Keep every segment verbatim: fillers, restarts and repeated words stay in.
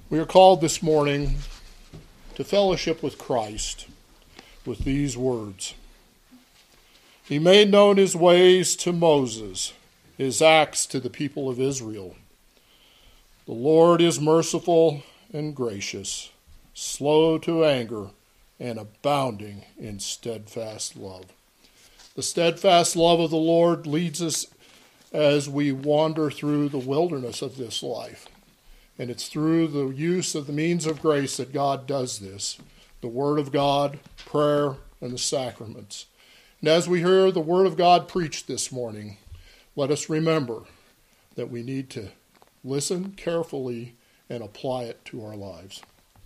We are called this morning to fellowship with Christ with these words. He made known his ways to Moses, his acts to the people of Israel. The Lord is merciful and gracious, slow to anger, and abounding in steadfast love. The steadfast love of the Lord leads us as we wander through the wilderness of this life. And it's through the use of the means of grace that God does this, the Word of God, prayer, and the sacraments. And as we hear the Word of God preached this morning, let us remember that we need to listen carefully and apply it to our lives.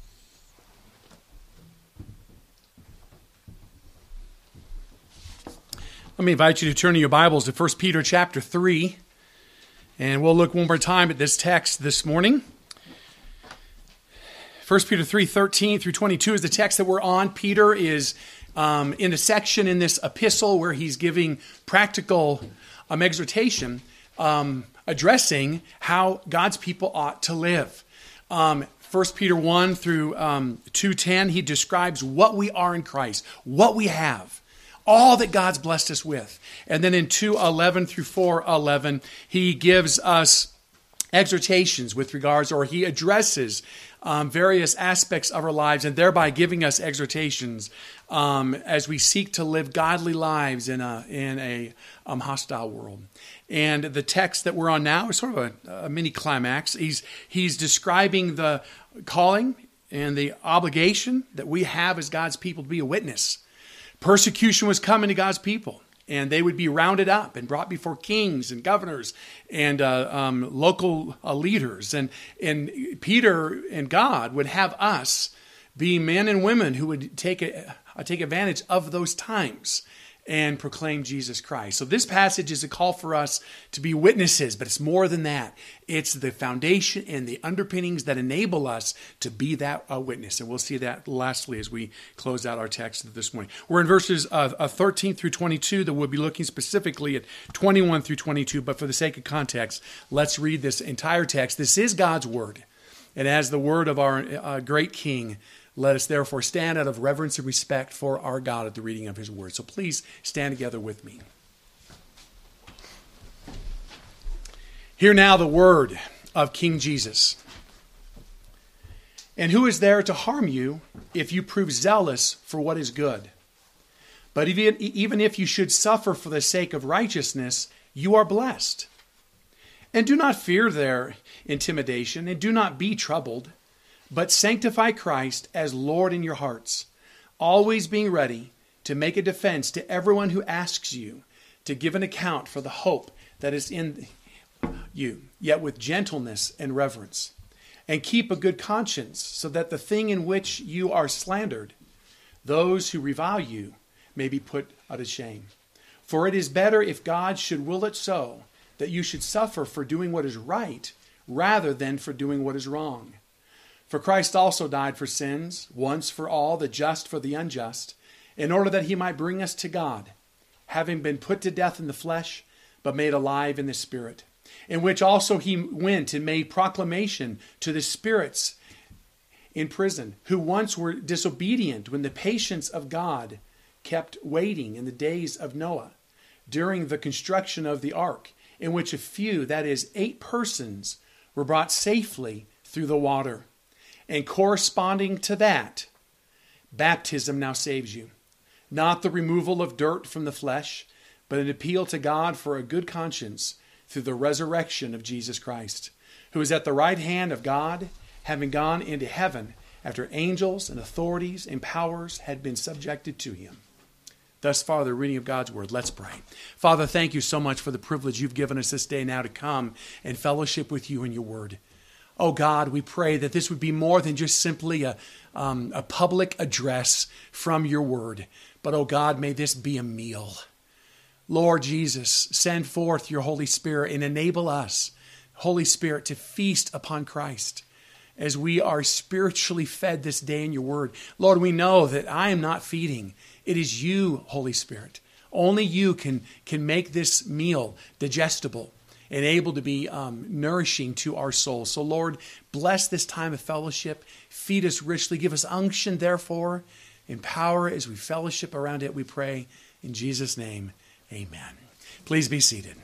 Let me invite you to turn to your Bibles to First Peter chapter three, and we'll look one more time at this text this morning. First Peter three, thirteen through twenty-two is the text that we're on. Peter is um, in a section in this epistle where he's giving practical um, exhortation, um, addressing how God's people ought to live. Um, First Peter one through um, two ten, he describes what we are in Christ, what we have, all that God's blessed us with. And then in two eleven through four eleven, he gives us exhortations with regards, or he addresses um, various aspects of our lives, and thereby giving us exhortations um, as we seek to live godly lives in a in a um, hostile world. And the text that we're on now is sort of a, a mini climax. He's he's describing the calling and the obligation that we have as God's people to be a witness. Persecution was coming to God's people, and they would be rounded up and brought before kings and governors and uh, um, local uh, leaders. And, and Peter and God would have us be men and women who would take, a, uh, take advantage of those times and proclaim Jesus Christ. So this passage is a call for us to be witnesses, but it's more than that. It's the foundation and the underpinnings that enable us to be that uh, witness. And we'll see that lastly as we close out our text this morning. We're in verses uh, uh, thirteen through twenty-two, that we'll be looking specifically at twenty-one through twenty-two, but for the sake of context, let's read this entire text. This is God's word, and as the word of our uh, great King, let us therefore stand out of reverence and respect for our God at the reading of his word. So please stand together with me. Hear now the word of King Jesus. And who is there to harm you if you prove zealous for what is good? But even, even if you should suffer for the sake of righteousness, you are blessed. And do not fear their intimidation, and do not be troubled, but sanctify Christ as Lord in your hearts, always being ready to make a defense to everyone who asks you to give an account for the hope that is in you, yet with gentleness and reverence. And keep a good conscience, so that the thing in which you are slandered, those who revile you may be put to shame. For it is better, if God should will it so, that you should suffer for doing what is right, rather than for doing what is wrong. For Christ also died for sins, once for all, the just for the unjust, in order that he might bring us to God, having been put to death in the flesh, but made alive in the Spirit, in which also he went and made proclamation to the spirits in prison, who once were disobedient when the patience of God kept waiting in the days of Noah, during the construction of the ark, in which a few, that is, eight persons, were brought safely through the water. And corresponding to that, baptism now saves you. Not the removal of dirt from the flesh, but an appeal to God for a good conscience through the resurrection of Jesus Christ, who is at the right hand of God, having gone into heaven after angels and authorities and powers had been subjected to him. Thus far, the reading of God's word. Let's pray. Father, thank you so much for the privilege you've given us this day now to come and fellowship with you in your word. Oh God, we pray that this would be more than just simply a, um, a public address from your word. But oh God, may this be a meal. Lord Jesus, send forth your Holy Spirit and enable us, Holy Spirit, to feast upon Christ as we are spiritually fed this day in your word. Lord, we know that I am not feeding. It is you, Holy Spirit. Only you can, can make this meal digestible and able to be um, nourishing to our souls. So Lord, bless this time of fellowship. Feed us richly. Give us unction, therefore, and power as we fellowship around it, we pray. In Jesus' name, amen. Please be seated.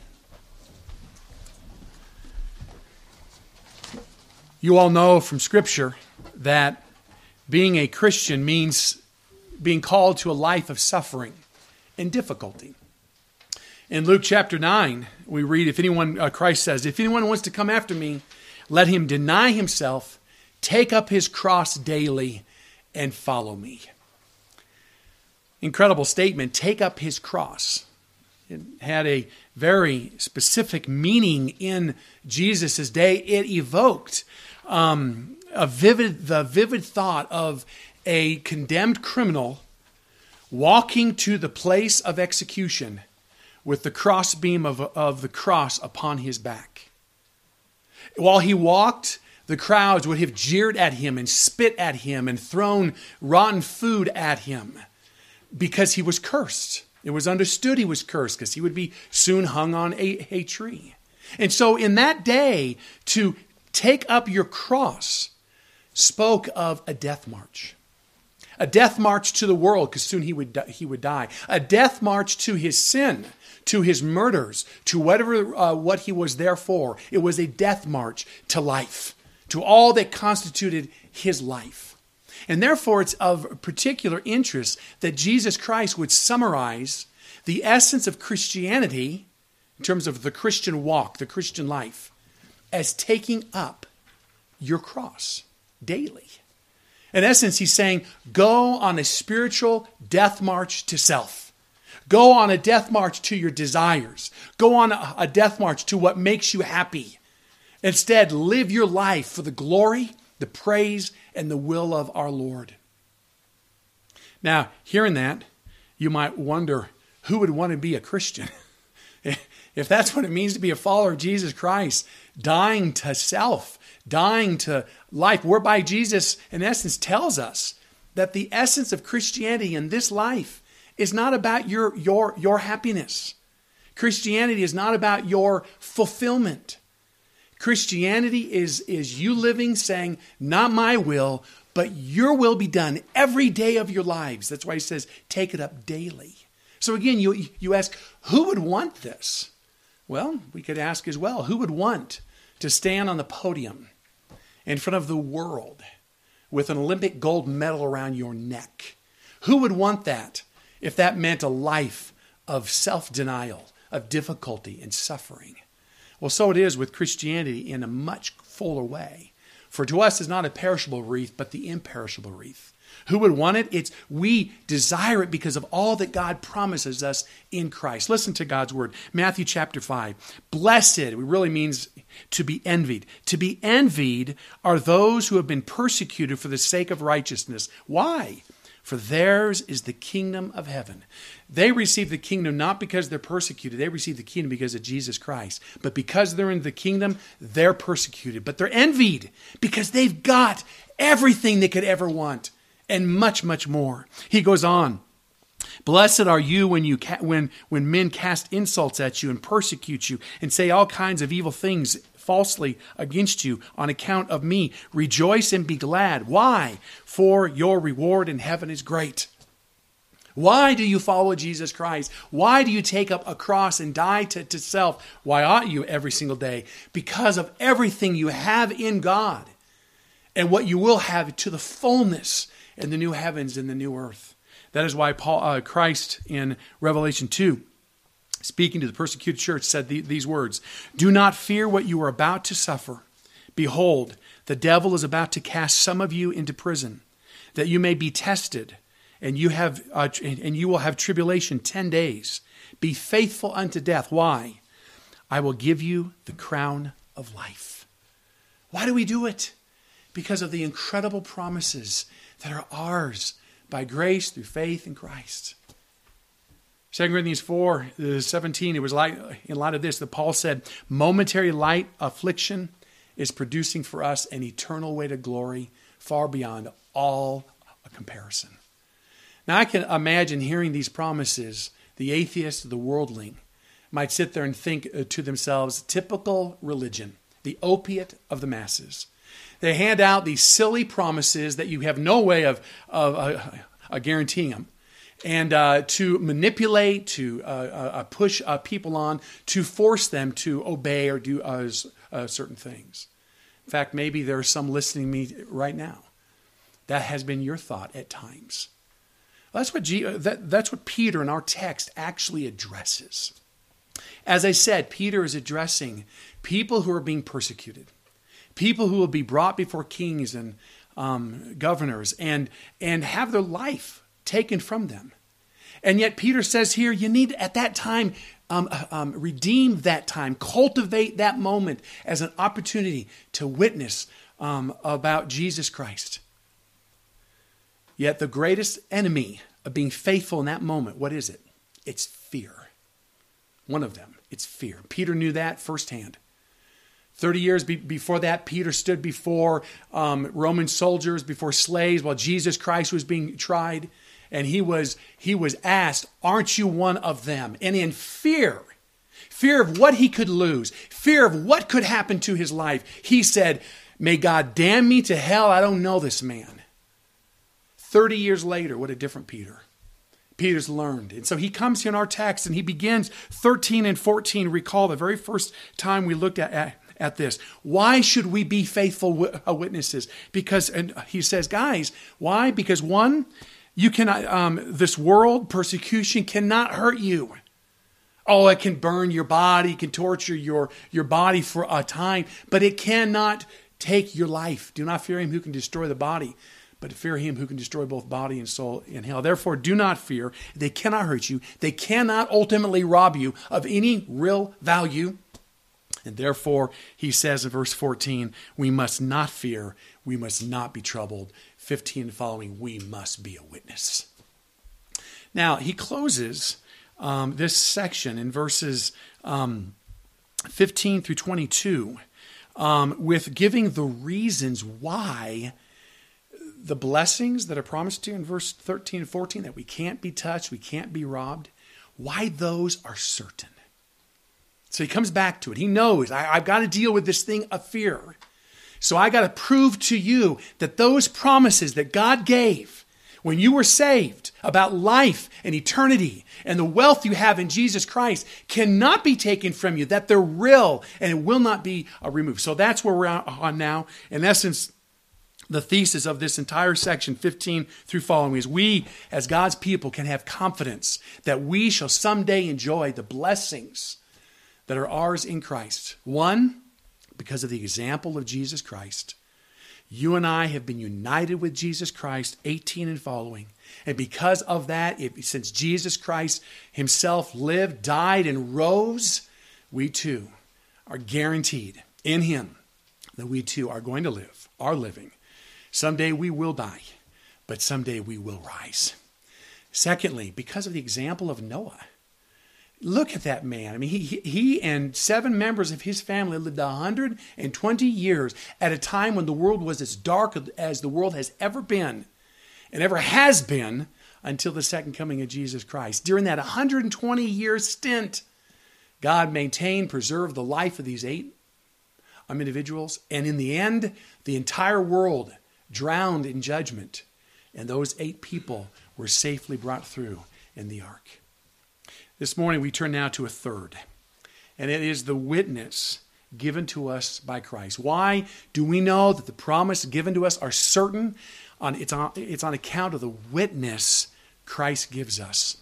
You all know from Scripture that being a Christian means being called to a life of suffering and difficulty. In Luke chapter nine, we read, if anyone, uh, Christ says, if anyone wants to come after me, let him deny himself, take up his cross daily, and follow me. Incredible statement, take up his cross. It had a very specific meaning in Jesus' day. It evoked um, a vivid, the vivid thought of a condemned criminal walking to the place of execution with the crossbeam of, of the cross upon his back. While he walked, the crowds would have jeered at him and spit at him and thrown rotten food at him because he was cursed. It was understood he was cursed because he would be soon hung on a, a tree. And so in that day, to take up your cross spoke of a death march. A death march to the world, because soon he would die, he would die. A death march to his sin, to his murders, to whatever uh, what he was there for. It was a death march to life, to all that constituted his life. And therefore, it's of particular interest that Jesus Christ would summarize the essence of Christianity, in terms of the Christian walk, the Christian life, as taking up your cross daily. In essence, he's saying, go on a spiritual death march to self. Go on a death march to your desires. Go on a, a death march to what makes you happy. Instead, live your life for the glory, the praise, and the will of our Lord. Now, hearing that, you might wonder, who would want to be a Christian? If that's what it means to be a follower of Jesus Christ, dying to self, dying to life, whereby Jesus, in essence, tells us that the essence of Christianity in this life is not about your, your, your happiness. Christianity is not about your fulfillment. Christianity is, is you living saying, not my will, but your will be done every day of your lives. That's why he says, take it up daily. So again, you, you ask, who would want this? Well, we could ask as well, who would want to stand on the podium in front of the world with an Olympic gold medal around your neck? Who would want that if that meant a life of self-denial, of difficulty and suffering? Well, so it is with Christianity in a much fuller way. For to us is not a perishable wreath, but the imperishable wreath. Who would want it? It's we desire it because of all that God promises us in Christ. Listen to God's word. Matthew chapter five. Blessed, it really means to be envied. To be envied are those who have been persecuted for the sake of righteousness. Why? For theirs is the kingdom of heaven. They receive the kingdom not because they're persecuted. They receive the kingdom because of Jesus Christ. But because they're in the kingdom, they're persecuted. But they're envied because they've got everything they could ever want and much, much more. He goes on. Blessed are you when you ca- when when men cast insults at you and persecute you and say all kinds of evil things falsely against you on account of me. Rejoice and be glad. Why? For your reward in heaven is great. Why do you follow Jesus Christ? Why do you take up a cross and die to, to self? Why ought you every single day? Because of everything you have in God and what you will have to the fullness in the new heavens and the new earth. That is why Paul, uh, Christ in Revelation two, speaking to the persecuted church, said the, these words, do not fear what you are about to suffer. Behold, the devil is about to cast some of you into prison, that you may be tested, and you have uh, and you will have tribulation ten days. Be faithful unto death. Why? I will give you the crown of life. Why do we do it? Because of the incredible promises that are ours by grace through faith in Christ. Second Corinthians four seventeen, it was like, in light of this that Paul said, momentary light affliction is producing for us an eternal weight of glory far beyond all comparison. Now I can imagine hearing these promises, the atheist, the worldling, might sit there and think uh, to themselves, typical religion, the opiate of the masses. They hand out these silly promises that you have no way of, of uh, uh, guaranteeing them. And uh, to manipulate, to uh, uh, push uh, people on, to force them to obey or do uh, uh, certain things. In fact, maybe there are some listening to me right now. That has been your thought at times. That's what, G- that, that's what Peter in our text actually addresses. As I said, Peter is addressing people who are being persecuted, people who will be brought before kings and um, governors and, and have their life taken from them. And yet Peter says here, you need at that time, um, um, redeem that time, cultivate that moment as an opportunity to witness um, about Jesus Christ. Yet the greatest enemy of being faithful in that moment, what is it? It's fear. One of them, it's fear. Peter knew that firsthand. Thirty years be- before that, Peter stood before um, Roman soldiers, before slaves, while Jesus Christ was being tried. And he was, he was asked, aren't you one of them? And in fear, fear of what he could lose, fear of what could happen to his life, he said, may God damn me to hell, I don't know this man. Thirty years later, what a different Peter. Peter's learned. And so he comes here in our text and he begins thirteen and fourteen. Recall the very first time we looked at, at, at this. Why should we be faithful witnesses? Because, and he says, guys, why? Because one, you cannot, um, this world, persecution cannot hurt you. Oh, it can burn your body, it can torture your, your body for a time, but it cannot take your life. Do not fear him who can destroy the body, but fear him who can destroy both body and soul in hell. Therefore, do not fear. They cannot hurt you. They cannot ultimately rob you of any real value. And therefore, he says in verse fourteen, we must not fear. We must not be troubled. fifteen and following, we must be a witness. Now, he closes um, this section in verses um, fifteen through twenty-two um, with giving the reasons why the blessings that are promised to you in verse thirteen and fourteen, that we can't be touched, we can't be robbed, why those are certain. So he comes back to it. He knows, I, I've got to deal with this thing of fear. So I got to prove to you that those promises that God gave when you were saved about life and eternity and the wealth you have in Jesus Christ cannot be taken from you, that they're real and it will not be uh, removed. So that's where we're on now. In essence, the thesis of this entire section, fifteen through following, is we as God's people can have confidence that we shall someday enjoy the blessings that are ours in Christ. One, because of the example of Jesus Christ. You and I have been united with Jesus Christ, eighteen and following. And because of that, if, since Jesus Christ himself lived, died, and rose, we too are guaranteed in him that we too are going to live, are living. Someday we will die, but someday we will rise. Secondly, because of the example of Noah. Look at that man. I mean, he, he and seven members of his family lived one hundred twenty years at a time when the world was as dark as the world has ever been and ever has been until the second coming of Jesus Christ. During that one hundred twenty year stint, God maintained, preserved the life of these eight um, individuals. And in the end, the entire world drowned in judgment. And those eight people were safely brought through in the ark. This morning we turn now to a third, and it is the witness given to us by Christ. Why do we know that the promise given to us are certain? On, it's, on, it's on account of the witness Christ gives us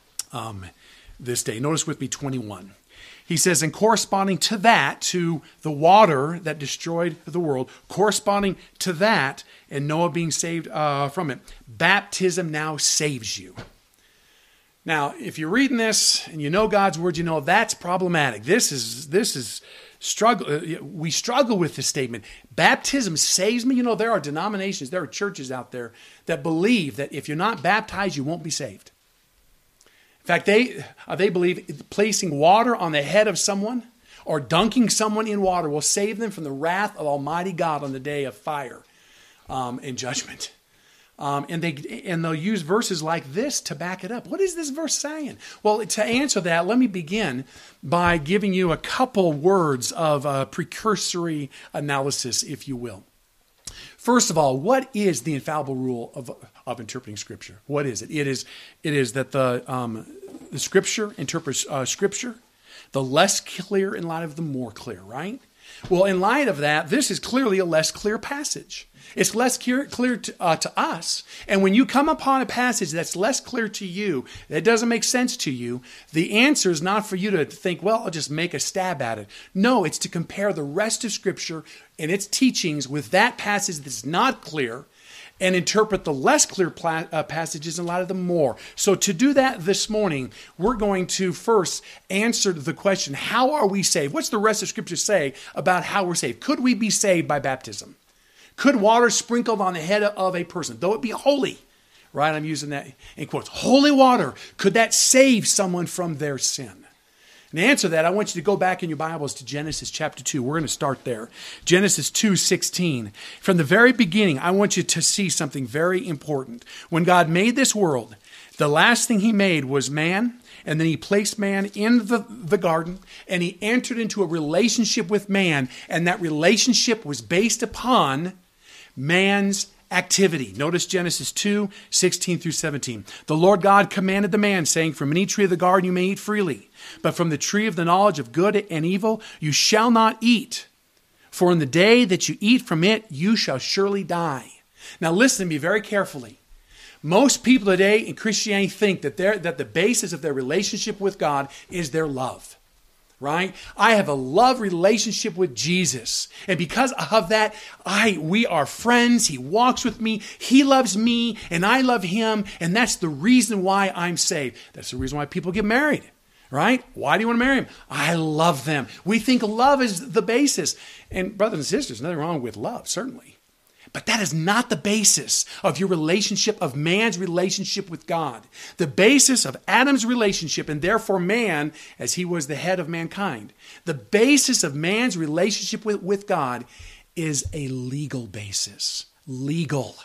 um, this day. Notice with me twenty-one. He says, and corresponding to that, to the water that destroyed the world, corresponding to that, and Noah being saved uh, from it, baptism now saves you. Now, if you're reading this and you know God's word, you know that's problematic. This is this is struggle. We struggle with this statement. Baptism saves me. You know, there are denominations, there are churches out there that believe that if you're not baptized, you won't be saved. In fact, they uh, they believe placing water on the head of someone or dunking someone in water will save them from the wrath of Almighty God on the day of fire um, and judgment. Um, and they and they'll use verses like this to back it up. What is this verse saying? Well, to answer that, let me begin by giving you a couple words of uh, precursory analysis, if you will. First of all, what is the infallible rule of, of interpreting Scripture? What is it? It is it is that the um, the Scripture interprets uh, Scripture, the less clear in light of the more clear, right? Well, in light of that, this is clearly a less clear passage. It's less clear, clear to, uh, to us. And when you come upon a passage that's less clear to you, that doesn't make sense to you, the answer is not for you to think, well, I'll just make a stab at it. No, it's to compare the rest of Scripture and its teachings with that passage that's not clear and interpret the less clear pla- uh, passages in light of the more. So to do that this morning, we're going to first answer the question, how are we saved? What's the rest of Scripture say about how we're saved? Could we be saved by baptism? Could water sprinkled on the head of a person, though it be holy, right? I'm using that in quotes. Holy water, could that save someone from their sin? And to answer that, I want you to go back in your Bibles to Genesis chapter two. We're going to start there. Genesis two sixteen. From the very beginning, I want you to see something very important. When God made this world, the last thing he made was man, and then he placed man in the, the garden, and he entered into a relationship with man, and that relationship was based upon man's activity. Notice Genesis two sixteen through seventeen. The Lord God commanded the man, saying, from any tree of the garden you may eat freely, but from the tree of the knowledge of good and evil you shall not eat. For in the day that you eat from it, you shall surely die. Now listen to me very carefully. Most people today in Christianity think that, that the basis of their relationship with God is their love. Right? I have a love relationship with Jesus. And because of that, I we are friends. He walks with me. He loves me and I love him. And that's the reason why I'm saved. That's the reason why people get married. Right? Why do you want to marry him? I love them. We think love is the basis. And brothers and sisters, nothing wrong with love, certainly. But that is not the basis of your relationship, of man's relationship with God. The basis of Adam's relationship, and therefore man, as he was the head of mankind, the basis of man's relationship with, with God is a legal basis. Legal.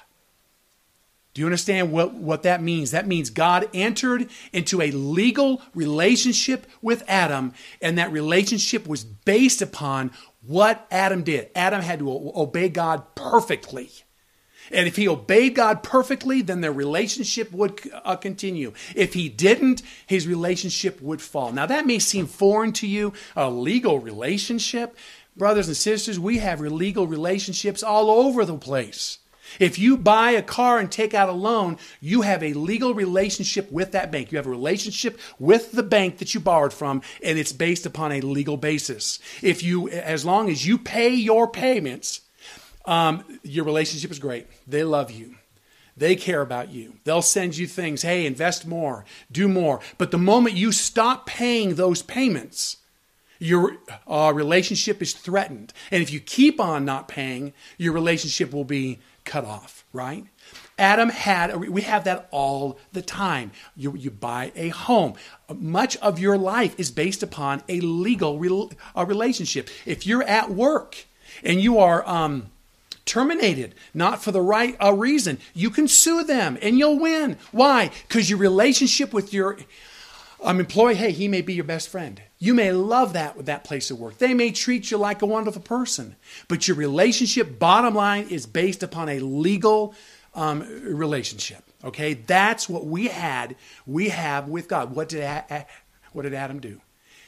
Do you understand what, what that means? That means God entered into a legal relationship with Adam, and that relationship was based upon what Adam did. Adam had to obey God perfectly. And if he obeyed God perfectly, then their relationship would uh, continue. If he didn't, his relationship would fall. Now that may seem foreign to you, a legal relationship. Brothers and sisters, we have legal relationships all over the place. If you buy a car and take out a loan, you have a legal relationship with that bank. You have a relationship with the bank that you borrowed from, and it's based upon a legal basis. If you, as long as you pay your payments, um, your relationship is great. They love you. They care about you. They'll send you things. Hey, invest more, do more. But the moment you stop paying those payments, your uh, relationship is threatened. And if you keep on not paying, your relationship will be cut off, right? Adam had, we have that all the time. You, you buy a home. Much of your life is based upon a legal re, a relationship. If you're at work and you are um, terminated, not for the right uh, reason, you can sue them and you'll win. Why? Because your relationship with your um, employee, hey, he may be your best friend. You may love that that place of work. They may treat you like a wonderful person. But your relationship, bottom line, is based upon a legal um, relationship. Okay? That's what we had, we have with God. What did, what did Adam do?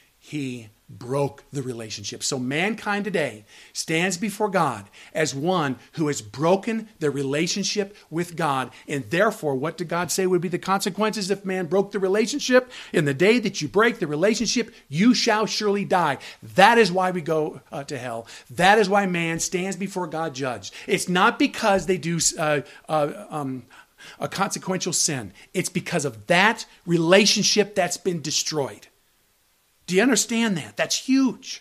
He broke the relationship. So mankind today stands before God as one who has broken their relationship with God. And therefore, what did God say would be the consequences if man broke the relationship? In the day that you break the relationship, you shall surely die. That is why we go uh, to hell. That is why man stands before God judged. It's not because they do uh, uh, um, a consequential sin. It's because of that relationship that's been destroyed. Do you understand that? That's huge.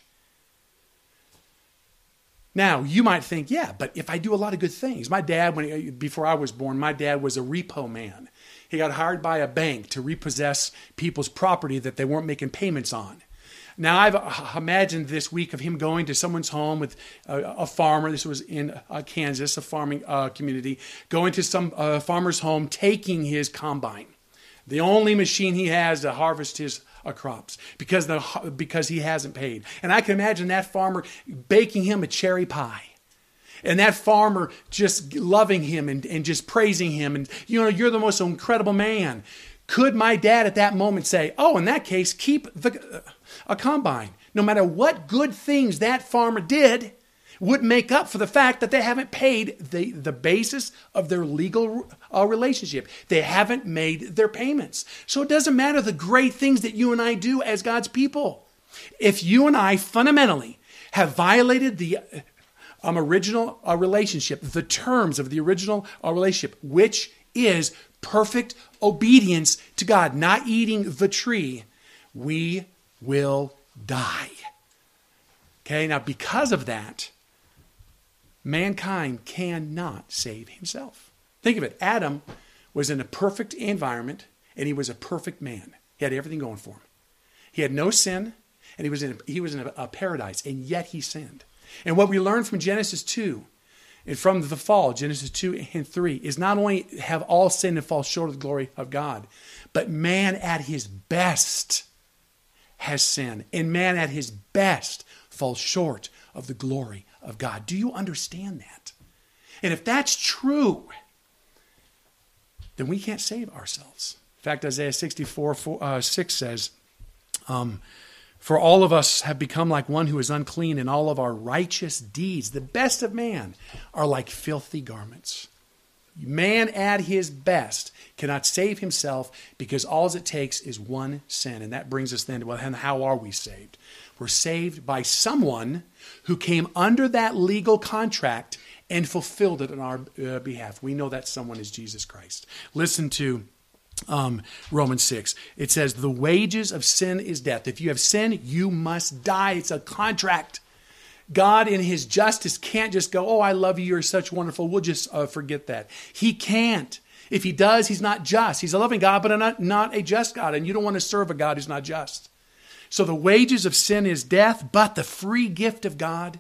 Now, you might think, yeah, but if I do a lot of good things. My dad, when he, before I was born, my dad was a repo man. He got hired by a bank to repossess people's property that they weren't making payments on. Now, I've uh, imagined this week of him going to someone's home with a, a farmer. This was in uh, Kansas, a farming uh, community. Going to some uh, farmer's home, taking his combine, the only machine he has to harvest his uh, crops, because the because he hasn't paid. And I can imagine that farmer baking him a cherry pie. And that farmer just loving him and, and just praising him. And, you know, you're the most incredible man. Could my dad at that moment say, oh, in that case, keep the, uh, a combine? No matter what good things that farmer did would make up for the fact that they haven't paid the, the basis of their legal uh, relationship. They haven't made their payments. So it doesn't matter the great things that you and I do as God's people. If you and I fundamentally have violated the um, original uh, relationship, the terms of the original uh, relationship, which is perfect obedience to God, not eating the tree, we will die. Okay, now because of that, mankind cannot save himself. Think of it. Adam was in a perfect environment, and he was a perfect man. He had everything going for him. He had no sin, and he was in a, he was in a, a paradise, and yet he sinned. And what we learn from Genesis two, and from the fall, Genesis two and three, is not only have all sinned and fall short of the glory of God, but man at his best has sinned. And man at his best falls short of the glory of God. Do you understand that? And if that's true, then we can't save ourselves. In fact, Isaiah sixty-four, four, uh, six says, um, for all of us have become like one who is unclean, and all of our righteous deeds, the best of man, are like filthy garments. Man at his best cannot save himself, because all it takes is one sin. And that brings us then to, well, and how are we saved? We're saved by someone who came under that legal contract and fulfilled it on our uh, behalf. We know that someone is Jesus Christ. Listen to Um, Romans six. It says, the wages of sin is death. If you have sin, you must die. It's a contract. God in his justice can't just go, oh, I love you, you're such wonderful, we'll just uh, forget that. He can't. If he does, he's not just. He's a loving God, but not, not a just God. And you don't want to serve a God who's not just. So the wages of sin is death, but the free gift of God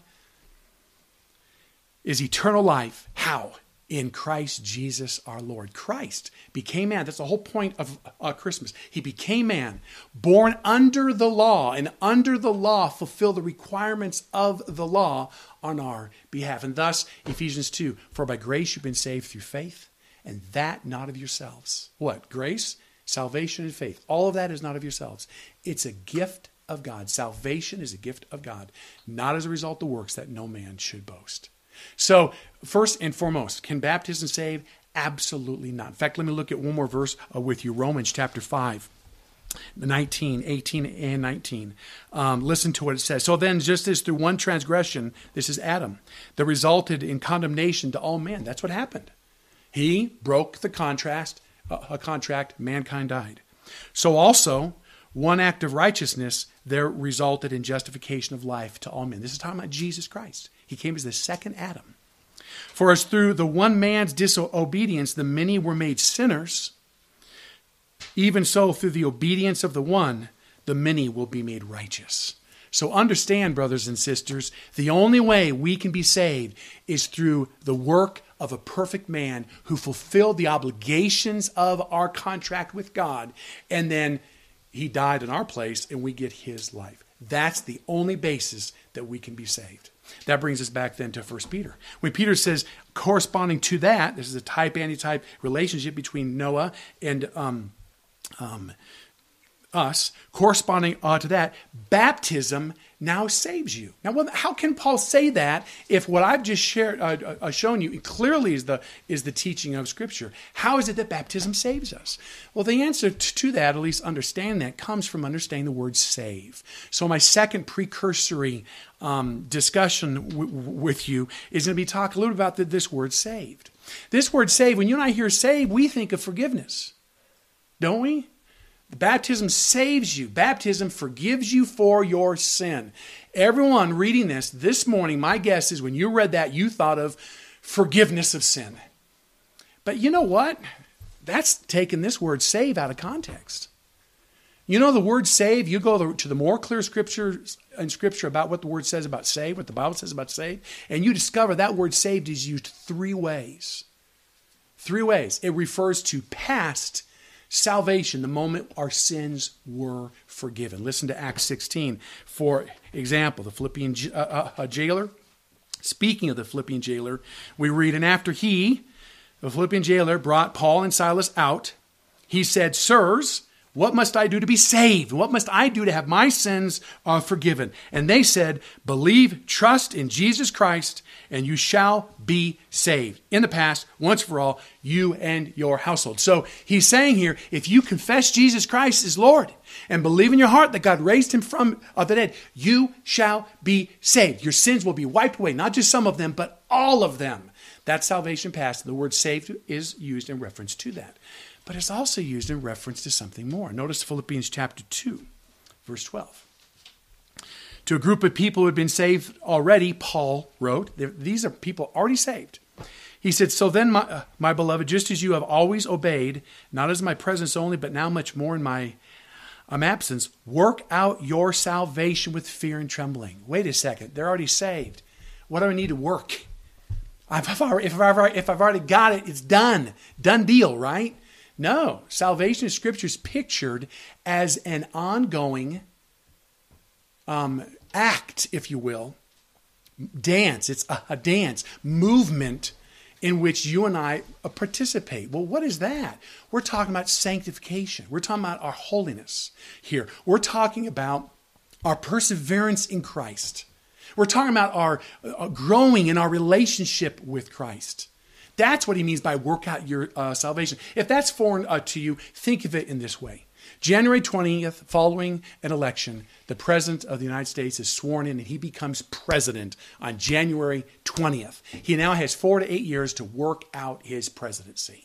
is eternal life. How? In Christ Jesus our Lord. Christ became man. That's the whole point of uh, Christmas. He became man, born under the law, and under the law fulfilled the requirements of the law on our behalf. And thus, Ephesians two, for by grace you've been saved through faith, and that not of yourselves. What? Grace, salvation, and faith. All of that is not of yourselves. It's a gift of God. Salvation is a gift of God, not as a result of works, that no man should boast. So, first and foremost, can baptism save? Absolutely not. In fact, let me look at one more verse uh, with you. Romans chapter five, nineteen, eighteen, and nineteen. Um, listen to what it says. So then, just as through one transgression, this is Adam, that resulted in condemnation to all men. That's what happened. He broke the contrast, uh, a contract, mankind died. So also, one act of righteousness there resulted in justification of life to all men. This is talking about Jesus Christ. He came as the second Adam. For as through the one man's disobedience the many were made sinners, even so through the obedience of the one, the many will be made righteous. So understand, brothers and sisters, the only way we can be saved is through the work of a perfect man who fulfilled the obligations of our contract with God, and then he died in our place and we get his life. That's the only basis that we can be saved. That brings us back then to First Peter. When Peter says, corresponding to that, this is a type-antitype relationship between Noah and um, um, us, corresponding uh, to that, baptism now saves you. Now, well, how can Paul say that if what I've just shared, uh, uh, shown you clearly is the is the teaching of Scripture? How is it that baptism saves us? Well, the answer to that, at least understand that, comes from understanding the word save. So my second precursory um, discussion w- with you is going to be talk a little about the, this word saved. This word saved, when you and I hear saved, we think of forgiveness, don't we? Baptism saves you. Baptism forgives you for your sin. Everyone reading this this morning, my guess is when you read that, you thought of forgiveness of sin. But you know what? That's taken this word save out of context. You know the word save, you go to the more clear scriptures in Scripture about what the word says about save, what the Bible says about save, and you discover that word saved is used three ways. Three ways. It refers to past salvation, the moment our sins were forgiven. Listen to Acts sixteen. For example, the Philippian uh, uh, jailer, speaking of the Philippian jailer, we read, and after he, the Philippian jailer, brought Paul and Silas out, he said, Sirs, what must I do to be saved? What must I do to have my sins uh, forgiven? And they said, believe, trust in Jesus Christ, and you shall be saved. In the past, once for all, you and your household. So he's saying here, if you confess Jesus Christ as Lord and believe in your heart that God raised him from uh, the dead, you shall be saved. Your sins will be wiped away, not just some of them, but all of them. That's salvation past. The word saved is used in reference to that. But it's also used in reference to something more. Notice Philippians chapter two, verse twelve. To a group of people who had been saved already, Paul wrote, these are people already saved. He said, so then, my, uh, my beloved, just as you have always obeyed, not as my presence only, but now much more in my um, absence, work out your salvation with fear and trembling. Wait a second, they're already saved. What do I need to work? If I've already, if I've already, if I've already got it, it's done. Done deal, right? No, salvation in Scripture is pictured as an ongoing um, act, if you will, dance. It's a, a dance, movement in which you and I participate. Well, what is that? We're talking about sanctification. We're talking about our holiness here. We're talking about our perseverance in Christ. We're talking about our uh, growing in our relationship with Christ. That's what he means by work out your uh, salvation. If that's foreign uh, to you, think of it in this way. January twentieth, following an election, the President of the United States is sworn in and he becomes president on January twentieth. He now has four to eight years to work out his presidency.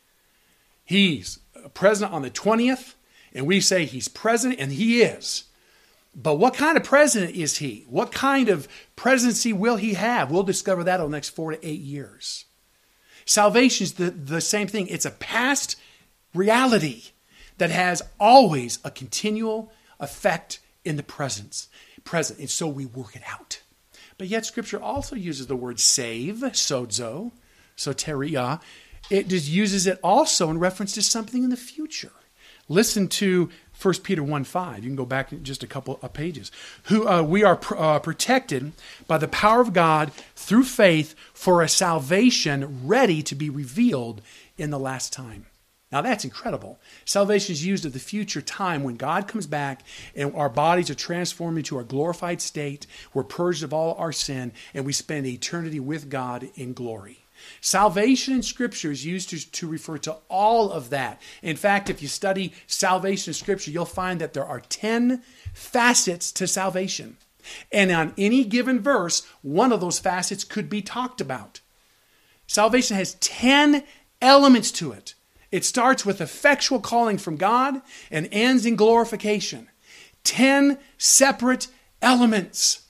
He's president on the twentieth, and we say he's president, and he is. But what kind of president is he? What kind of presidency will he have? We'll discover that over the next four to eight years. Salvation is the, the same thing. It's a past reality that has always a continual effect in the presence, present. And so we work it out. But yet Scripture also uses the word save, sozo, soteria. It just uses it also in reference to something in the future. Listen to First Peter one five. You can go back just a couple of pages. Who uh, we are pr- uh, protected by the power of God through faith for a salvation ready to be revealed in the last time. Now that's incredible. Salvation is used of the future time when God comes back and our bodies are transformed into our glorified state. We're purged of all our sin and we spend eternity with God in glory. Salvation in Scripture is used to, to refer to all of that. In fact, if you study salvation in Scripture, you'll find that there are ten facets to salvation. And on any given verse, one of those facets could be talked about. Salvation has ten elements to it. It starts with effectual calling from God and ends in glorification. Ten separate elements.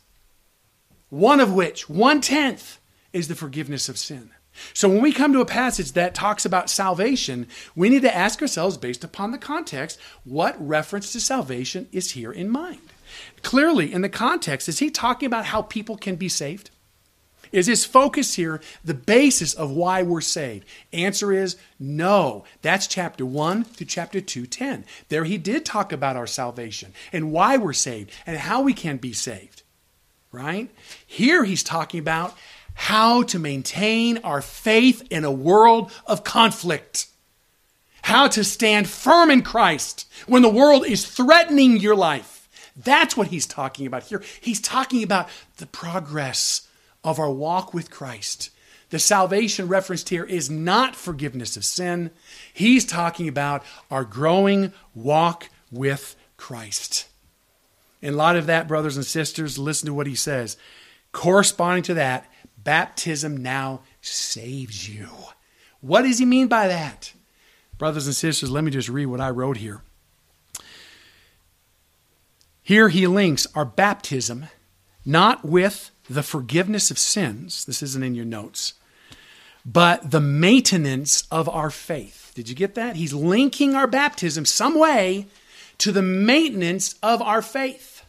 One of which, one-tenth, is the forgiveness of sin. So when we come to a passage that talks about salvation, we need to ask ourselves, based upon the context, what reference to salvation is here in mind? Clearly, in the context, is he talking about how people can be saved? Is his focus here the basis of why we're saved? Answer is no. That's chapter one through chapter two ten. There he did talk about our salvation and why we're saved and how we can be saved. Right? Here he's talking about how to maintain our faith in a world of conflict. How to stand firm in Christ when the world is threatening your life. That's what he's talking about here. He's talking about the progress of our walk with Christ. The salvation referenced here is not forgiveness of sin. He's talking about our growing walk with Christ. In light of that, brothers and sisters, listen to what he says. Corresponding to that, baptism now saves you. What does he mean by that? Brothers and sisters, let me just read what I wrote here. Here he links our baptism not with the forgiveness of sins, this isn't in your notes, but the maintenance of our faith. Did you get that? He's linking our baptism some way to the maintenance of our faith.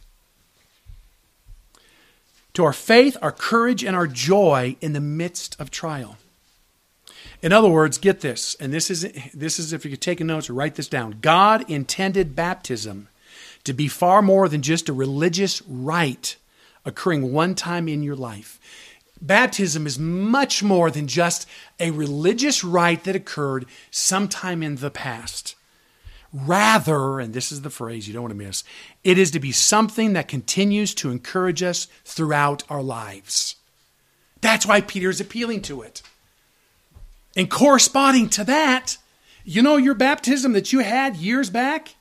To our faith, our courage, and our joy in the midst of trial. In other words, get this, and this is, this is if you could take notes or write this down. God intended baptism to be far more than just a religious rite occurring one time in your life. Baptism is much more than just a religious rite that occurred sometime in the past. Rather, and this is the phrase you don't want to miss, it is to be something that continues to encourage us throughout our lives. That's why Peter is appealing to it. And corresponding to that, you know your baptism that you had years back?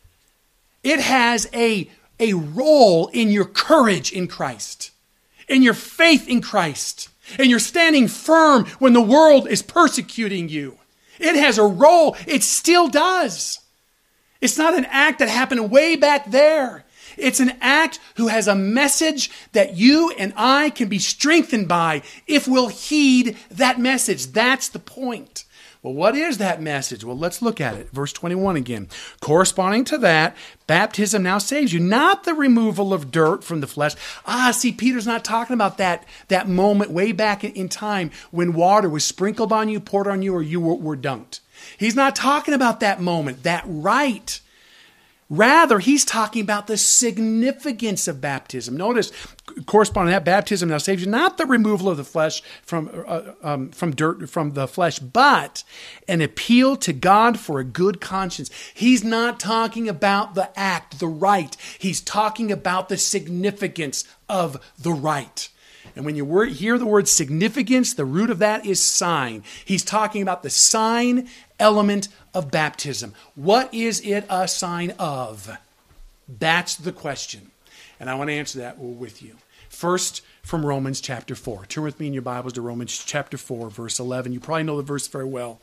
It has a, a role in your courage in Christ, in your faith in Christ, and you're standing firm when the world is persecuting you. It has a role. It still does. It's not an act that happened way back there. It's an act who has a message that you and I can be strengthened by if we'll heed that message. That's the point. Well, what is that message? Well, let's look at it. Verse twenty-one again. Corresponding to that, baptism now saves you, not the removal of dirt from the flesh. Ah, see, Peter's not talking about that, that moment way back in time when water was sprinkled on you, poured on you, or you were, were dunked. He's not talking about that moment, that rite. Rather, he's talking about the significance of baptism. Notice, corresponding to that, baptism now saves you, not the removal of the flesh from uh, um, from dirt from the flesh, but an appeal to God for a good conscience. He's not talking about the act, the rite. He's talking about the significance of the rite. And when you hear the word significance, the root of that is sign. He's talking about the sign element of baptism. What is it a sign of? That's the question. And I want to answer that with you. First, from Romans chapter four. Turn with me in your Bibles to Romans chapter four, verse eleven. You probably know the verse very well.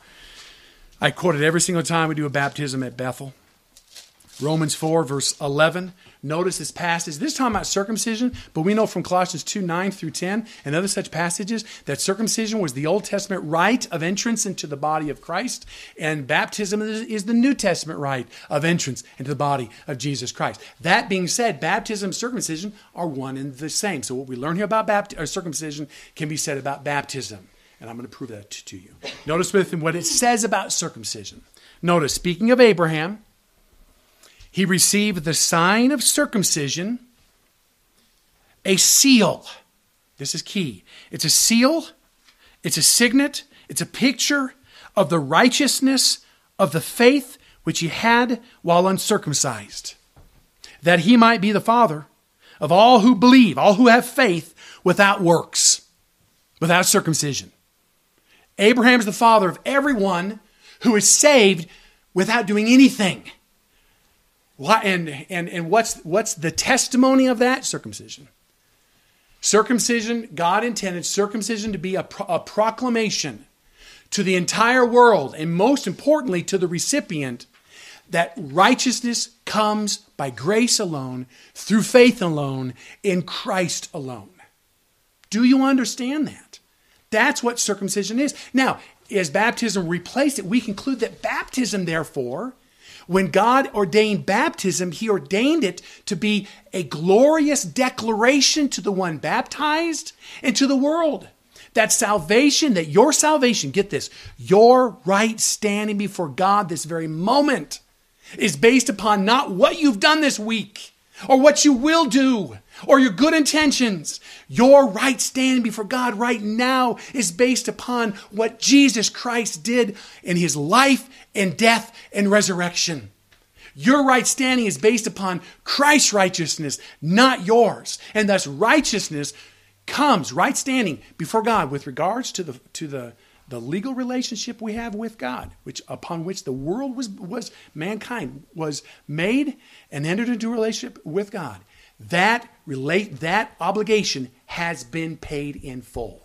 I quote it every single time we do a baptism at Bethel. Romans four, verse eleven. Notice this passage. This time about circumcision, but we know from Colossians two, nine through ten and other such passages that circumcision was the Old Testament rite of entrance into the body of Christ, and baptism is the New Testament rite of entrance into the body of Jesus Christ. That being said, baptism and circumcision are one and the same. So what we learn here about bapt- or circumcision can be said about baptism. And I'm going to prove that to, to you. Notice with him what it says about circumcision. Notice, speaking of Abraham, he received the sign of circumcision, a seal. This is key. It's a seal, it's a signet, it's a picture of the righteousness of the faith which he had while uncircumcised, that he might be the father of all who believe, all who have faith without works, without circumcision. Abraham's the father of everyone who is saved without doing anything. Why, and, and, and what's, what's the testimony of that? Circumcision. Circumcision, God intended circumcision to be a, pro, a proclamation to the entire world, and most importantly to the recipient, that righteousness comes by grace alone, through faith alone, in Christ alone. Do you understand that? That's what circumcision is. Now, as baptism replaced it, we conclude that baptism, therefore, when God ordained baptism, he ordained it to be a glorious declaration to the one baptized and to the world. That salvation, that your salvation, get this, your right standing before God this very moment is based upon not what you've done this week or what you will do or your good intentions. Your right standing before God right now is based upon what Jesus Christ did in his life and death and resurrection. Your right standing is based upon Christ's righteousness, not yours. And thus righteousness comes, right standing before God with regards to the to the, the legal relationship we have with God, which upon which the world was, was mankind was made and entered into a relationship with God. That relate that obligation has been paid in full.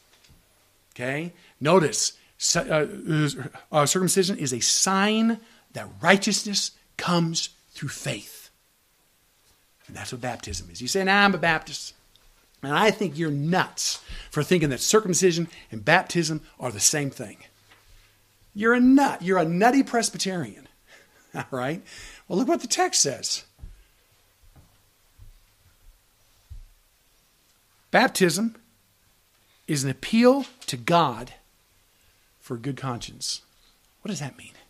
Okay? Notice, uh, uh, circumcision is a sign that righteousness comes through faith. And that's what baptism is. You say, nah, I'm a Baptist. And I think you're nuts for thinking that circumcision and baptism are the same thing. You're a nut. You're a nutty Presbyterian. All right? Well, look what the text says. Baptism is an appeal to God for a good conscience. What does that mean?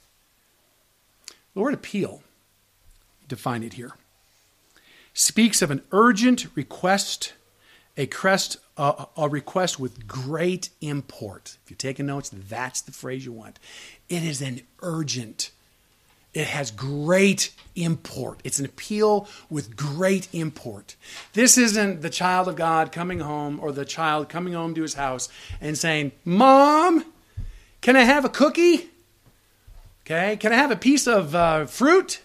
The word appeal, define it here, speaks of an urgent request, a, crest, uh, a request with great import. If you're taking notes, that's the phrase you want. It is an urgent. It has great import. It's an appeal with great import. This isn't the child of God coming home or the child coming home to his house and saying, Mom, can I have a cookie? Okay, can I have a piece of uh, fruit?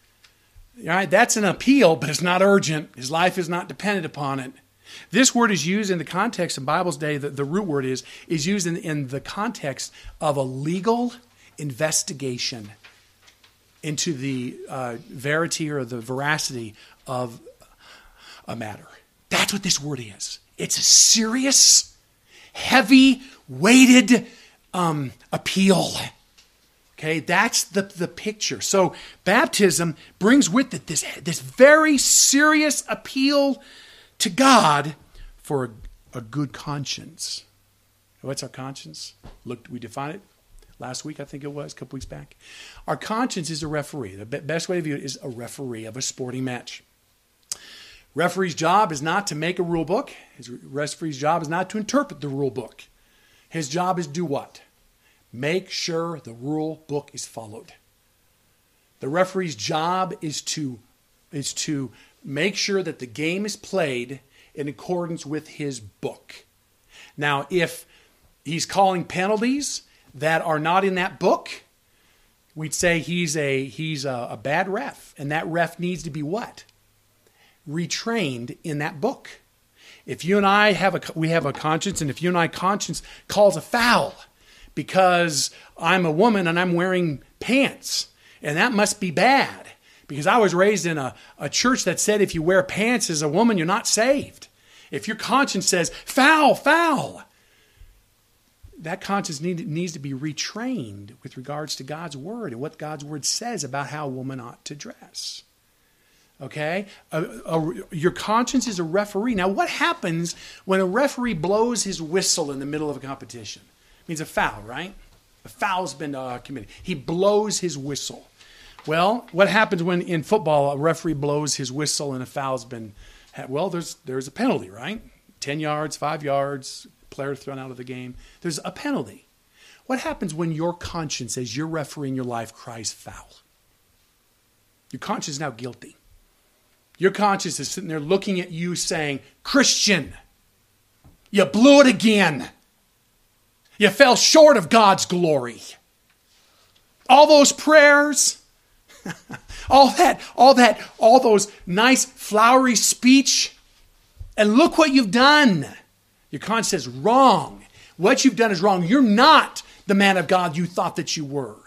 All right, that's an appeal, but it's not urgent. His life is not dependent upon it. This word is used in the context of Bible's day, the, the root word is, is used in, in the context of a legal investigation into the uh, verity or the veracity of a matter. That's what this word is. It's a serious, heavy, weighted um, appeal. Okay, that's the, the picture. So baptism brings with it this, this very serious appeal to God for a, a good conscience. What's our conscience? Look, we define it last week, I think it was, a couple weeks back. Our conscience is a referee. The best way to view it is a referee of a sporting match. Referee's job is not to make a rule book. His referee's job is not to interpret the rule book. His job is to do what? Make sure the rule book is followed. The referee's job is to, is to make sure that the game is played in accordance with his book. Now, if he's calling penalties that are not in that book, we'd say he's a he's a, a bad ref, and that ref needs to be what? Retrained in that book. If you and I have a we have a conscience, and if you and I conscience calls a foul because I'm a woman and I'm wearing pants, and that must be bad because I was raised in a, a church that said if you wear pants as a woman, you're not saved. If your conscience says foul, foul, that conscience need, needs to be retrained with regards to God's word and what God's word says about how a woman ought to dress. Okay? A, a, your conscience is a referee. Now, what happens when a referee blows his whistle in the middle of a competition? It means a foul, right? A foul's been uh, committed. He blows his whistle. Well, what happens when in football a referee blows his whistle and a foul's been... Well, there's there's a penalty, right? Ten yards, five yards... player thrown out of the game. There's a penalty. What happens when your conscience, as your referee in your life, cries foul? Your conscience is now guilty. Your conscience is sitting there looking at you saying, Christian, you blew it again. You fell short of God's glory. All those prayers, all that, all that, all those nice flowery speech, and look what you've done. Your conscience says, wrong. What you've done is wrong. You're not the man of God you thought that you were.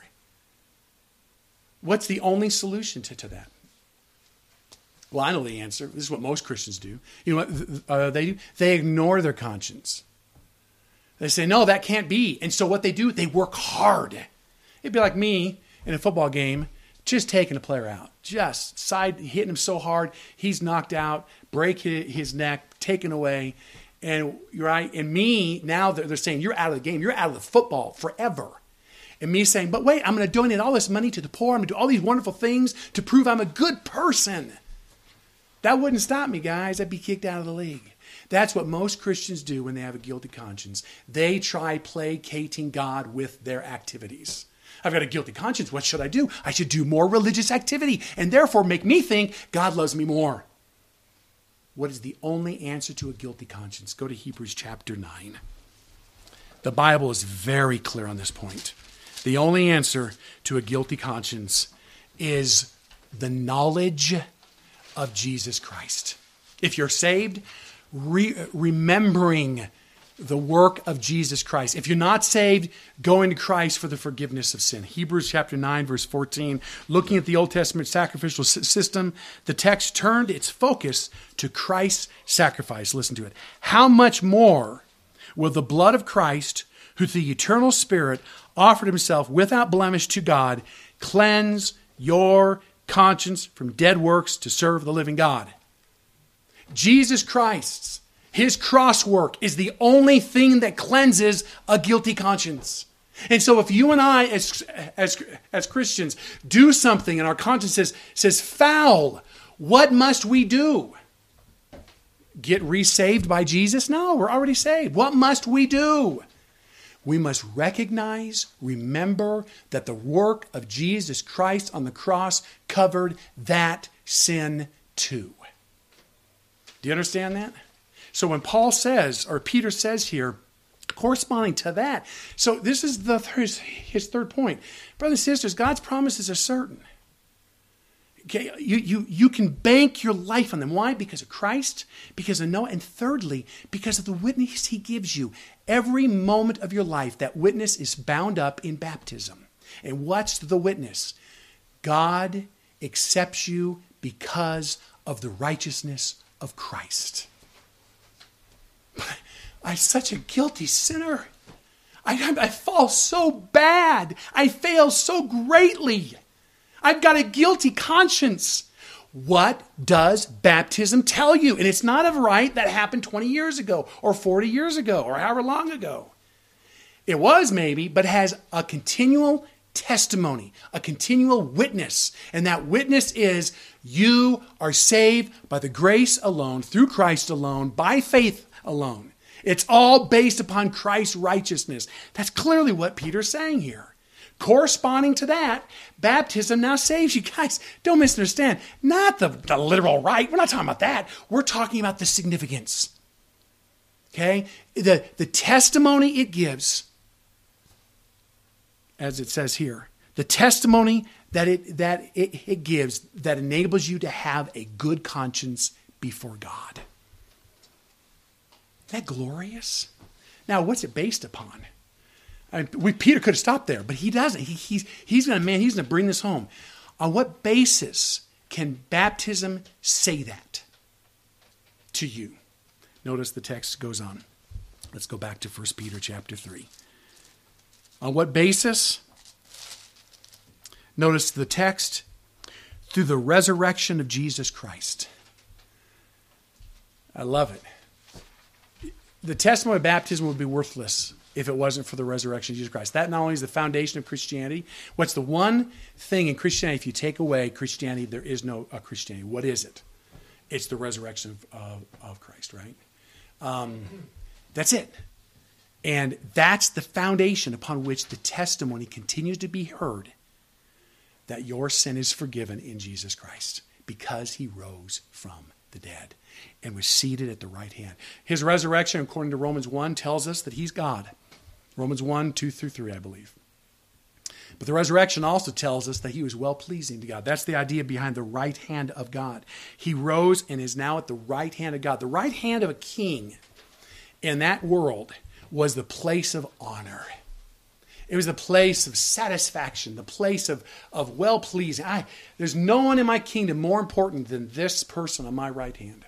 What's the only solution to, to that? Well, I know the answer. This is what most Christians do. You know what uh, they do? They ignore their conscience. They say, no, that can't be. And so what they do, they work hard. It'd be like me in a football game, just taking a player out. Just side hitting him so hard, he's knocked out, break his neck, taken away. And you're right. And me, now they're, they're saying, you're out of the game. You're out of the football forever. And me saying, but wait, I'm going to donate all this money to the poor. I'm going to do all these wonderful things to prove I'm a good person. That wouldn't stop me, guys. I'd be kicked out of the league. That's what most Christians do when they have a guilty conscience. They try placating God with their activities. I've got a guilty conscience. What should I do? I should do more religious activity and therefore make me think God loves me more. What is the only answer to a guilty conscience? Go to Hebrews chapter nine. The Bible is very clear on this point. The only answer to a guilty conscience is the knowledge of Jesus Christ. If you're saved, re- remembering the work of Jesus Christ. If you're not saved, going to Christ for the forgiveness of sin. Hebrews chapter nine, verse fourteen. Looking at the Old Testament sacrificial system, the text turned its focus to Christ's sacrifice. Listen to it. How much more will the blood of Christ, who through the eternal Spirit offered himself without blemish to God, cleanse your conscience from dead works to serve the living God. Jesus Christ's, his cross work is the only thing that cleanses a guilty conscience. And so if you and I as, as, as Christians do something and our conscience says, says foul, what must we do? Get resaved by Jesus? No, we're already saved. What must we do? We must recognize, remember that the work of Jesus Christ on the cross covered that sin too. Do you understand that? So when Paul says, or Peter says here, corresponding to that, so this is the his, his third point. Brothers and sisters, God's promises are certain. Okay, you, you, you can bank your life on them. Why? Because of Christ, because of Noah, and thirdly, because of the witness he gives you. Every moment of your life, that witness is bound up in baptism. And what's the witness? God accepts you because of the righteousness of Christ. I'm such a guilty sinner. I, I fall so bad. I fail so greatly. I've got a guilty conscience. What does baptism tell you? And it's not a rite that happened twenty years ago or forty years ago or however long ago. It was maybe, but has a continual testimony, a continual witness. And that witness is you are saved by the grace alone, through Christ alone, by faith alone. It's all based upon Christ's righteousness. That's clearly what Peter's saying here. Corresponding to that, baptism now saves you. Guys, don't misunderstand. Not the, the literal rite. We're not talking about that. We're talking about the significance. Okay? The, the testimony it gives, as it says here, the testimony that it that it, it gives that enables you to have a good conscience before God. Isn't that glorious? Now, what's it based upon? I mean, we, Peter could have stopped there, but he doesn't. He, he's he's going to man. He's going to bring this home. On what basis can baptism say that to you? Notice the text goes on. Let's go back to First Peter chapter three. On what basis? Notice the text. Through the resurrection of Jesus Christ. I love it. The testimony of baptism would be worthless if it wasn't for the resurrection of Jesus Christ. That not only is the foundation of Christianity, what's the one thing in Christianity, if you take away Christianity, there is no uh, Christianity. What is it? It's the resurrection of, of, of Christ, right? Um, that's it. And that's the foundation upon which the testimony continues to be heard that your sin is forgiven in Jesus Christ because he rose from the dead and was seated at the right hand. His resurrection, according to Romans one, tells us that he's God. Romans one, two through three, I believe. But the resurrection also tells us that he was well-pleasing to God. That's the idea behind the right hand of God. He rose and is now at the right hand of God. The right hand of a king in that world was the place of honor. It was the place of satisfaction, the place of, of well-pleasing. I, there's no one in my kingdom more important than this person on my right hand.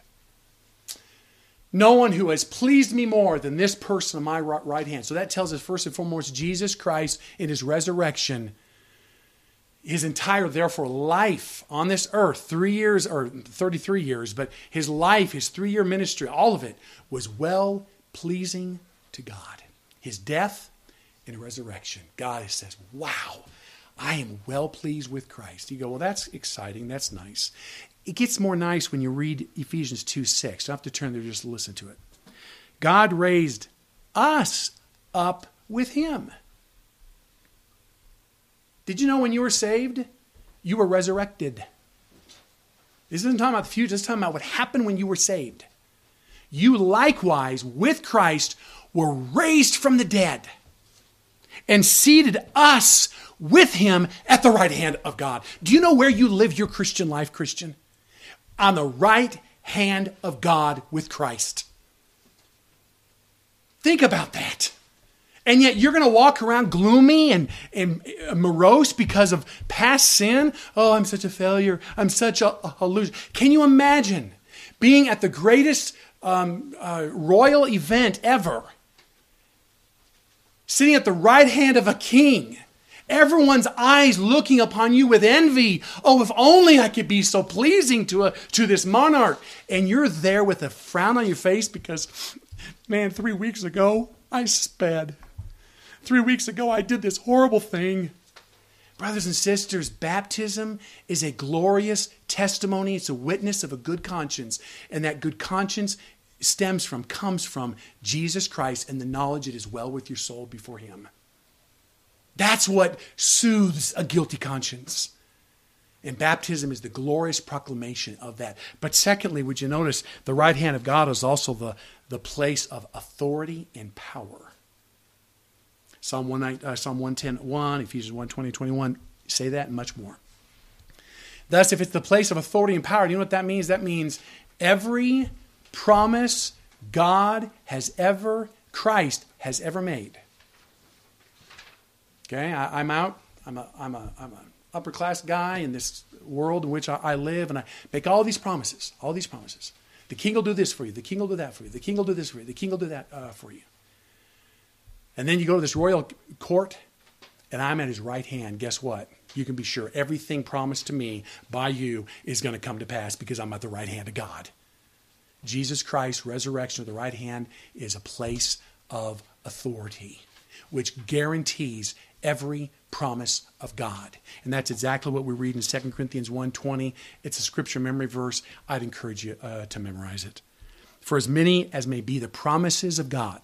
No one who has pleased me more than this person on my right hand. So that tells us first and foremost, Jesus Christ in his resurrection, his entire, therefore, life on this earth, three years or thirty-three years, but his life, his three-year ministry, all of it was well-pleasing to God. His death and resurrection. God says, wow, I am well-pleased with Christ. You go, well, that's exciting. That's nice. It gets more nice when you read Ephesians two six. You don't have to turn there, just listen to it. God raised us up with him. Did you know when you were saved, you were resurrected? This isn't talking about the future. This is talking about what happened when you were saved. You likewise, with Christ, were raised from the dead and seated us with him at the right hand of God. Do you know where you live your Christian life, Christian? On the right hand of God with Christ. Think about that. And yet you're going to walk around gloomy and, and morose because of past sin. Oh, I'm such a failure. I'm such a, a loser. Can you imagine being at the greatest um, uh, royal event ever, sitting at the right hand of a king, Everyone's eyes looking upon you with envy. Oh, if only I could be so pleasing to a, to this monarch. And you're there with a frown on your face because, man, three weeks ago, I sped. Three weeks ago, I did this horrible thing. Brothers and sisters, baptism is a glorious testimony. It's a witness of a good conscience. And that good conscience stems from, comes from Jesus Christ and the knowledge it is well with your soul before Him. That's what soothes a guilty conscience. And baptism is the glorious proclamation of that. But secondly, would you notice the right hand of God is also the, the place of authority and power. Psalm one, uh, Psalm one ten, one, Ephesians one twenty, twenty-one, say that and much more. Thus, if it's the place of authority and power, do you know what that means? That means every promise God has ever, Christ has ever made. Okay, I, I'm out. I'm a, I'm a, I'm an upper class guy in this world in which I, I live, and I make all these promises, all these promises. The king will do this for you. The king will do that for you. The king will do this for you. The king will do that uh, for you. And then you go to this royal court, and I'm at his right hand. Guess what? You can be sure everything promised to me by you is going to come to pass because I'm at the right hand of God. Jesus Christ's resurrection of the right hand is a place of authority, which guarantees every promise of God. And that's exactly what we read in Second Corinthians one twenty. It's a scripture memory verse. I'd encourage you uh, to memorize it. For as many as may be the promises of God,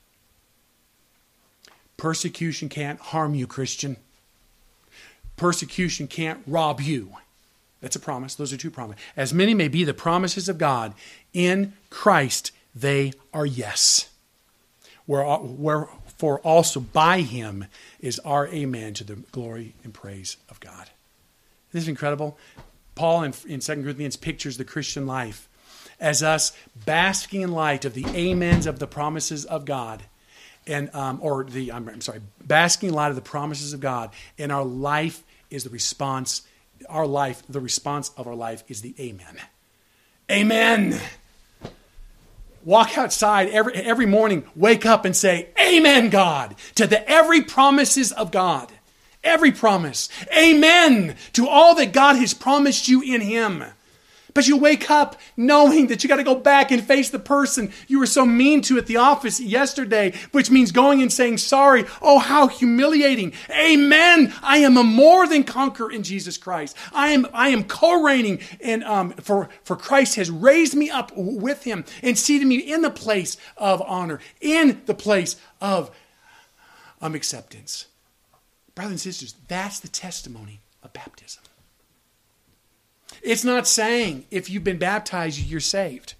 persecution can't harm you, Christian. Persecution can't rob you. That's a promise. Those are two promises. As many may be the promises of God, in Christ they are yes. Wherefore also by Him is our amen to the glory and praise of God. Isn't this incredible? Paul in, in Second Corinthians pictures the Christian life as us basking in light of the amens of the promises of God. And um, or the I'm, I'm sorry, basking in light of the promises of God, and our life is the response. Our life, the response of our life is the amen. Amen. Walk outside every every morning. Wake up and say, "Amen, God," to the every promises of God, every promise. Amen to all that God has promised you in Him. But you wake up knowing that you got to go back and face the person you were so mean to at the office yesterday, which means going and saying sorry. Oh, how humiliating. Amen. I am a more than conqueror in Jesus Christ. I am I am co-reigning, and um, for, for Christ has raised me up with Him and seated me in the place of honor, in the place of um, acceptance. Brothers and sisters, that's the testimony of baptism. It's not saying if you've been baptized, you're saved.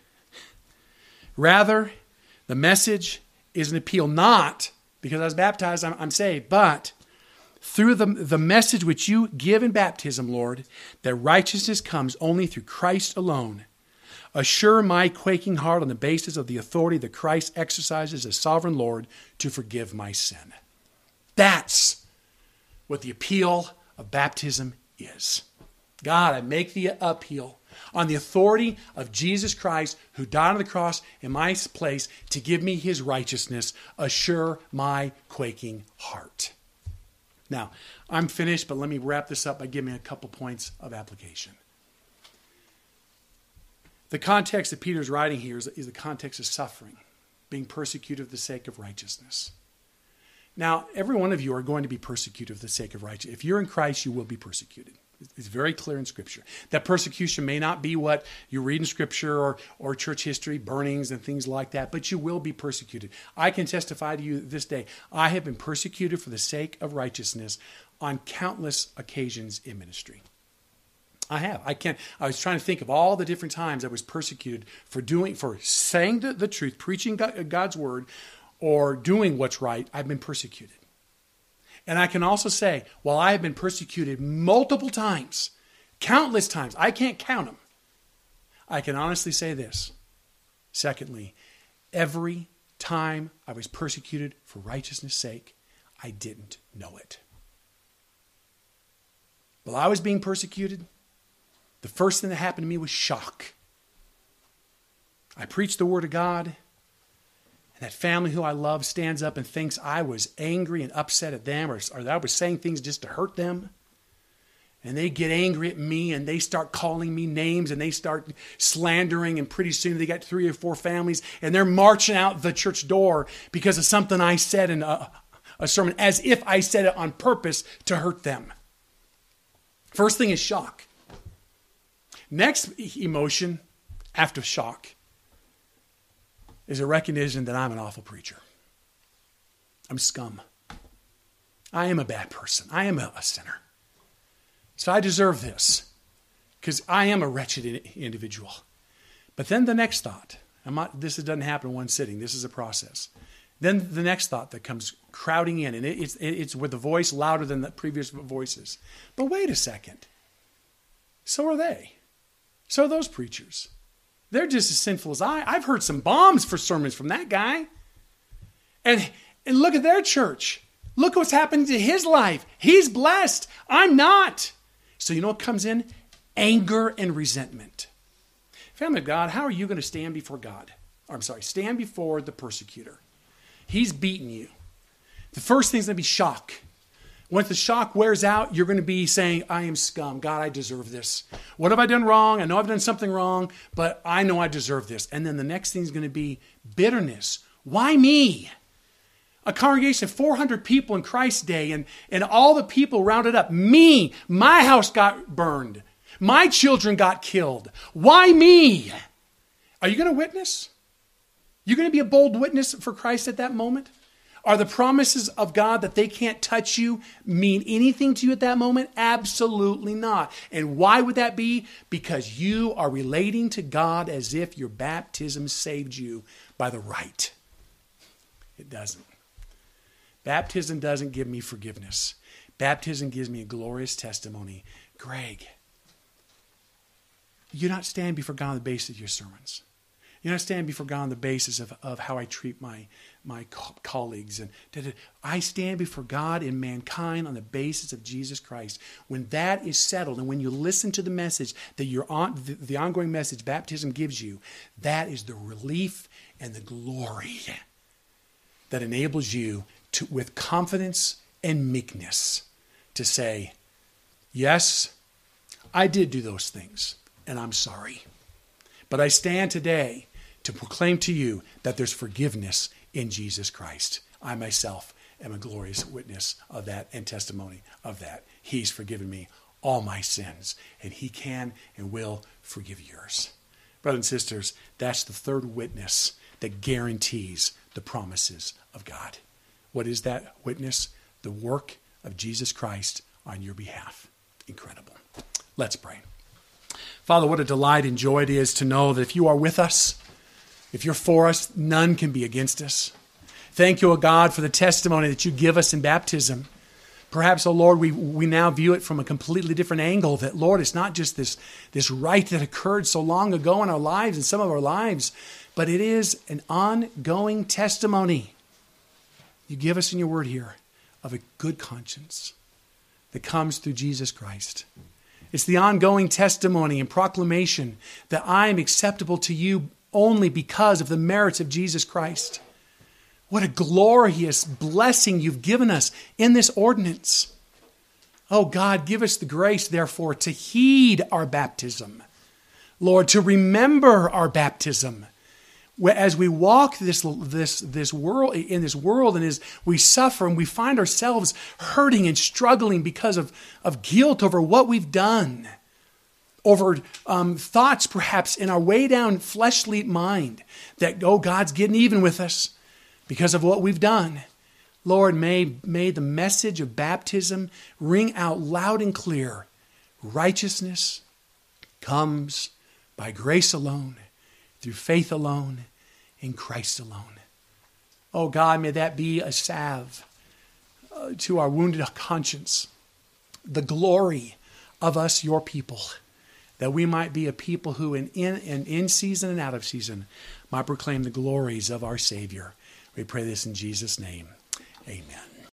Rather, the message is an appeal not because I was baptized, I'm, I'm saved, but through the, the message which you give in baptism, Lord, that righteousness comes only through Christ alone. Assure my quaking heart on the basis of the authority that Christ exercises as sovereign Lord to forgive my sin. That's what the appeal of baptism is. God, I make the appeal on the authority of Jesus Christ, who died on the cross in my place to give me His righteousness. Assure my quaking heart. Now, I'm finished, but let me wrap this up by giving a couple points of application. The context that Peter's writing here is, is the context of suffering, being persecuted for the sake of righteousness. Now, every one of you are going to be persecuted for the sake of righteousness. If you're in Christ, you will be persecuted. It's very clear in Scripture. That persecution may not be what you read in Scripture or, or church history, burnings and things like that, but you will be persecuted. I can testify to you this day, I have been persecuted for the sake of righteousness on countless occasions in ministry. I have. I can't. I was trying to think of all the different times I was persecuted for doing, for saying the, the truth, preaching God's word, or doing what's right. I've been persecuted. And I can also say, while I have been persecuted multiple times, countless times, I can't count them, I can honestly say this. Secondly, every time I was persecuted for righteousness' sake, I didn't know it. While I was being persecuted, the first thing that happened to me was shock. I preached the Word of God, And that family who I love stands up and thinks I was angry and upset at them, or, or that I was saying things just to hurt them. And they get angry at me and they start calling me names and they start slandering, and pretty soon they got three or four families and they're marching out the church door because of something I said in a, a sermon, as if I said it on purpose to hurt them. First thing is shock. Next emotion after shock is a recognition that I'm an awful preacher. I'm scum. I am a bad person. I am a, a sinner. So I deserve this because I am a wretched individual. But then the next thought, I'm not, this doesn't happen in one sitting. This is a process. Then the next thought that comes crowding in, and it, it's, it's with the voice louder than the previous voices. But wait a second. So are they. So are those preachers. They're just as sinful as I. I've heard some bombs for sermons from that guy. And, and look at their church. Look what's happened to his life. He's blessed. I'm not. So you know what comes in? Anger and resentment. Family of God, how are you going to stand before God? Or I'm sorry, stand before the persecutor. He's beaten you. The first thing is going to be shock. Once the shock wears out, you're going to be saying, I am scum. God, I deserve this. What have I done wrong? I know I've done something wrong, but I know I deserve this. And then the next thing is going to be bitterness. Why me? A congregation of four hundred people in Christ's day, and, and all the people rounded up. Me, my house got burned. My children got killed. Why me? Are you going to witness? You're going to be a bold witness for Christ at that moment? Are the promises of God that they can't touch you mean anything to you at that moment? Absolutely not. And why would that be? Because you are relating to God as if your baptism saved you by the right. It doesn't. Baptism doesn't give me forgiveness. Baptism gives me a glorious testimony. Greg, you're not standing before God on the basis of your sermons. You're not standing before God on the basis of, of how I treat my, my co- colleagues. And da, da. I stand before God and mankind on the basis of Jesus Christ. When that is settled, and when you listen to the message that you're on, the, the ongoing message baptism gives you, that is the relief and the glory that enables you to, with confidence and meekness, to say, yes, I did do those things, and I'm sorry. But I stand today to proclaim to you that there's forgiveness in Jesus Christ. I myself am a glorious witness of that and testimony of that. He's forgiven me all my sins, and he can and will forgive yours. Brothers and sisters, that's the third witness that guarantees the promises of God. What is that witness? The work of Jesus Christ on your behalf. Incredible. Let's pray. Father, what a delight and joy it is to know that if you are with us, if you're for us, none can be against us. Thank you, O God, for the testimony that you give us in baptism. Perhaps, O Lord, we, we now view it from a completely different angle, that, Lord, it's not just this, this rite that occurred so long ago in our lives, in some of our lives, but it is an ongoing testimony you give us in your word here of a good conscience that comes through Jesus Christ. It's the ongoing testimony and proclamation that I am acceptable to you only because of the merits of Jesus Christ. What a glorious blessing you've given us in this ordinance. Oh God, give us the grace, therefore, to heed our baptism. Lord, to remember our baptism. As we walk this, this, this world, in this world, and as we suffer and we find ourselves hurting and struggling because of, of guilt over what we've done, over um, thoughts perhaps in our way down fleshly mind that, oh, God's getting even with us because of what we've done. Lord, may, may the message of baptism ring out loud and clear. Righteousness comes by grace alone, through faith alone, in Christ alone. Oh God, may that be a salve uh, to our wounded conscience, the glory of us, your people, that we might be a people who in, in, in, in season and out of season might proclaim the glories of our Savior. We pray this in Jesus' name. Amen.